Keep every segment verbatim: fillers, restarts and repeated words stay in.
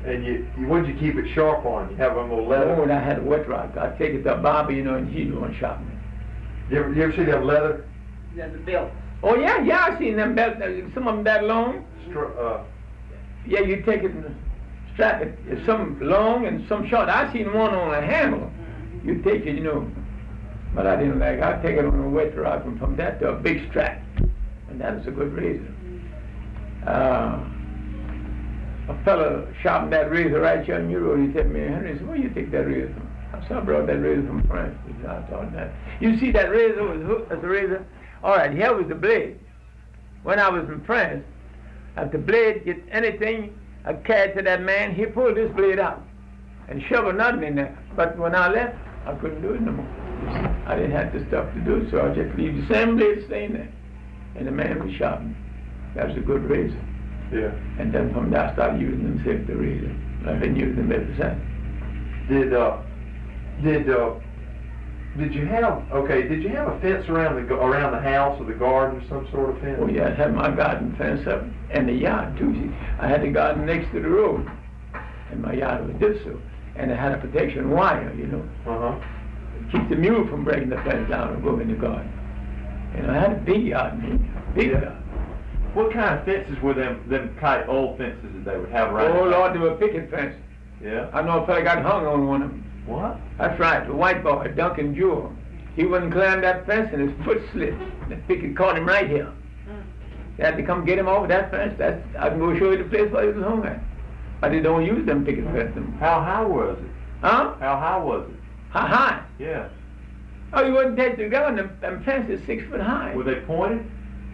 And you, you what'd you keep it sharp on? You have a little leather? Oh, and I had a wet rock. I'd take it to Bobby, you know, and he'd go and shop me. You ever, you ever see that leather? Yeah, the belt. Oh, yeah, yeah, I seen them belts, some of them that long. Str- uh, Yeah, you take it and strap it. It's some long and some short. I seen one on a handle. You take it, you know. But I didn't like it. I take it on a wet rock and from that to a big strap. And that was a good razor. Uh, a fellow sharpened that razor right here in Europe. He said to me, Henry, where you take that razor from? I said, I brought that razor from France. He said, I thought that. You see that razor was hooked as a razor? All right, here was the blade. When I was in France, if the blade get anything I carried to that man, he pulled this blade out and shoveled nothing in there. But when I left, I couldn't do it no more. I didn't have the stuff to do it, so I just leave the same blade staying there. And the man was sharpening. That was a good razor. yeah. And then from there I started using them safety razor. I've been using them ever since. Did uh, did uh, did you have okay? Did you have a fence around the ga- around the house or the garden, some sort of fence? Oh yeah, I had my garden fence up and the yard too. See, I had the garden next to the road, and my yard was this so, and I had a protection wire, you know, Uh huh. keep the mule from breaking the fence down and go in the garden. And I had a big yard, man, big Yeah. yard. What kind of fences were them them kind of old fences that they would have around? Oh the Lord, house? they were picket fences. Yeah. I know a fella got hung on one of them. What? That's right, the white boy, Duncan Jewell. He wouldn't climb that fence and his foot slipped. The picket caught him right here. They had to come get him over that fence. That's, I can go show you the place where he was hung at. But they don't use them picket fences anymore. How high was it? Huh? How high was it? How high? Yeah. Oh, you wouldn't take the gun. Them, them fences six foot high. Were they pointed?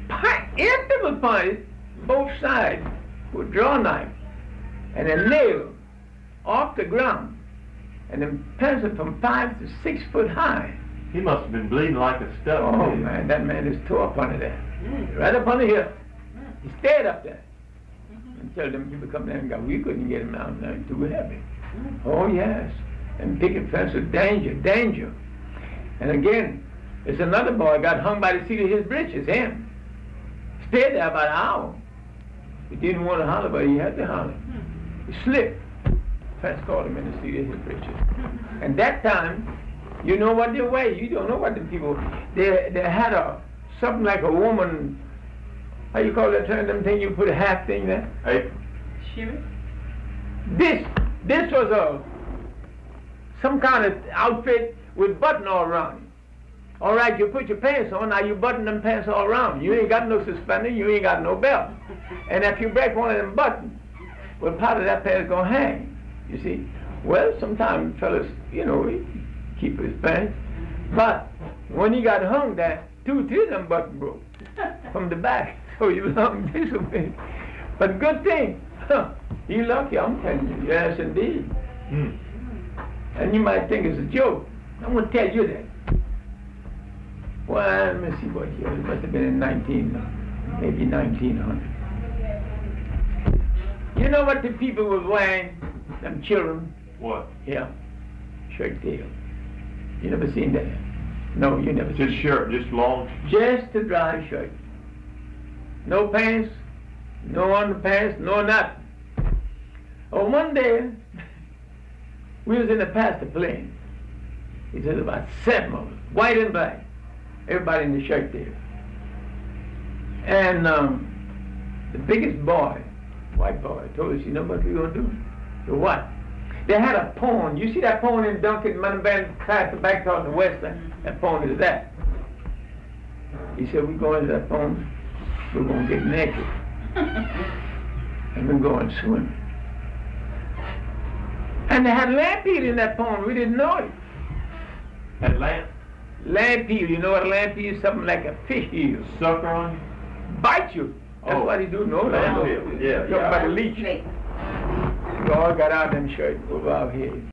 If they were pointed, both sides would draw a knife and then nail off the ground. And then fences from five to six foot high. He must have been bleeding like a stuck. Oh man, that man is tore up under there. Right up under here. He stayed up there. Until them people come there and go, we couldn't get him out there, too heavy. Oh yes. And picket fence was danger, danger. And again, there's another boy got hung by the seat of his breeches, him. Stayed there about an hour. He didn't want to holler, but he had to holler. He slipped. Fence caught him in the seat of his breeches. And that time, you know what they wear. You don't know what the people. They they had a something like a woman. How you call that term? Them thing you put a half thing there. Hey. Shimmy? This this was a some kind of outfit with button all around it. All right, you put your pants on. Now you button them pants all around. You ain't got no suspender. You ain't got no belt. And if you break one of them buttons, well, part of that pants gonna hang. You see. Well, sometimes fellas, you know, he keep his pants. But when he got hung there, two, three of them buttons broke from the back. So he was hung this way. But good thing, huh, he lucky, I'm telling you. Yes, indeed. Hmm. And you might think it's a joke. I'm going to tell you that. Well, let me see what year. It must have been in nineteen, maybe nineteen hundred. You know what the people were wearing, them children? What? Yeah, shirt tail. You never seen that? No, you never seen Just shirt, just long. Just a dry shirt. No pants, no underpants, no nothing. Oh, one day, we was in the pasture playing. He said about seven of us, white and black. Everybody in the shirt tail. And um, the biggest boy, white boy, told us, you know what we're going to do? So what? They had a pond. You see that pond in Duncan, Mountain Bend, past the back toward the west end? That pond is that. He said, we go into that pond, we're going to get naked. And we're going swimming. And they had lamprey in that pond. We didn't know it. Had lamp? Lamprey, you know what a lamprey is? Something like a fish eel. Sucker on you? Bite you. That's Oh. what he do. No, Lamprey, no. yeah, Talking yeah. about the leech. Snake. We all got out them shirts over our heads.